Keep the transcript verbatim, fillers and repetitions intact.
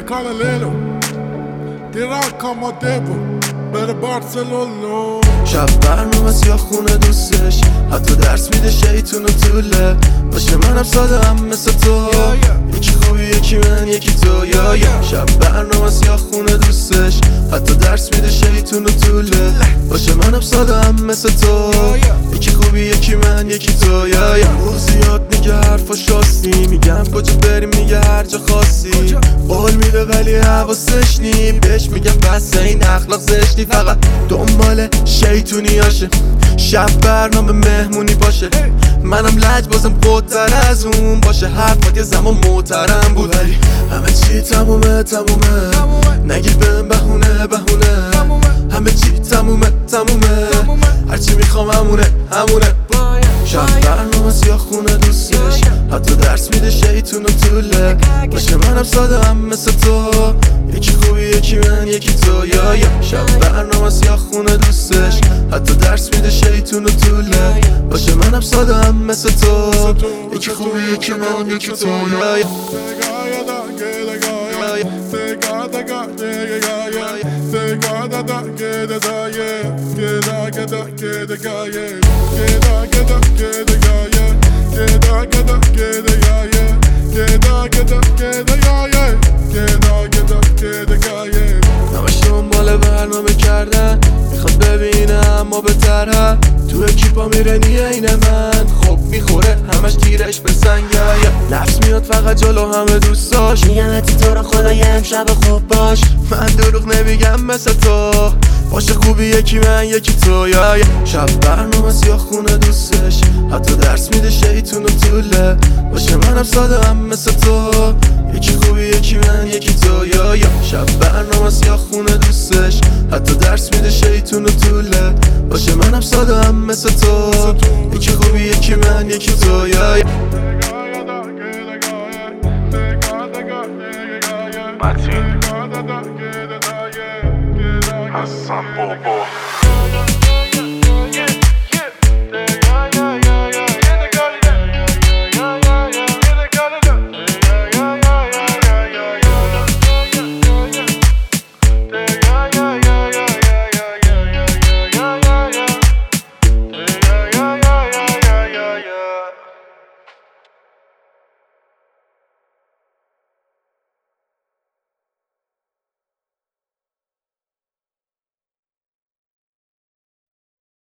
paralelo dirà come devo بره بارسلونا. شب برنامه سیاه خونه دوستش حتی درس میده شیطون و طوله باشه منم ساده هم مثل تو یکی خوبی یکی من یکی تو یا یا شب برنامه سیاه خونه دوستش حتی درس میده شیطون و طوله باشه منم ساده هم مثل تو یکی خوبی یکی من یکی تو یا یا او زیاد میگه حرفا شاستی میگم کجا بریم میگه هر جا خواستی قول میده ولی حواسش نی بهش میگم بس این اخلاق زشتی فقط دنبال شیطونیاشه شب برنامه مهمونی باشه منم لج بازم قدر از اون باشه حرفات یه زمان محترم بود ولی همه چی تمومه تمومه نگیر بهم بهونه بهونه همه چی تمومه تمومه هرچی میخوام همونه همونه شب برنامه سیاه خونه دوستش حتی درس میده شیطون و طوله باشه منم ساده هم مثل تو یکی خوبی یکی من یکی تو یا یا شب برنامه سیاه خونه دوستش حتی درس میده شیطون و طوله باشه منم ساده هم مثل تو یکی خوبی یکی من یکی تو یا یا همش دنبال برنامه کردن میخواد ببینه اما بهتره تو اکیپا میره نیه اینه من خب میخوره همش گیرش به سنگه نفس میاد فقط جلو همه دوستاش میگم اتی تو رو خدا یه امشب خوب باش من دروغ نمیگم مثل تو باشه خوبی یکی من یکی تو یا یا شب برنامه سیاه خونه دوستش حتی درس میده شیطون و طوله باشه منم ساده هم مثل تو یکی خوبی یکی من یکی تو یا یا شب برنامه سیاه خونه دوستش حتی درس میده شیطون و طوله باشه منم ساده هم مثل تو یکی خوبی یکی من یکی تو یا یا Martin Hassan Bobo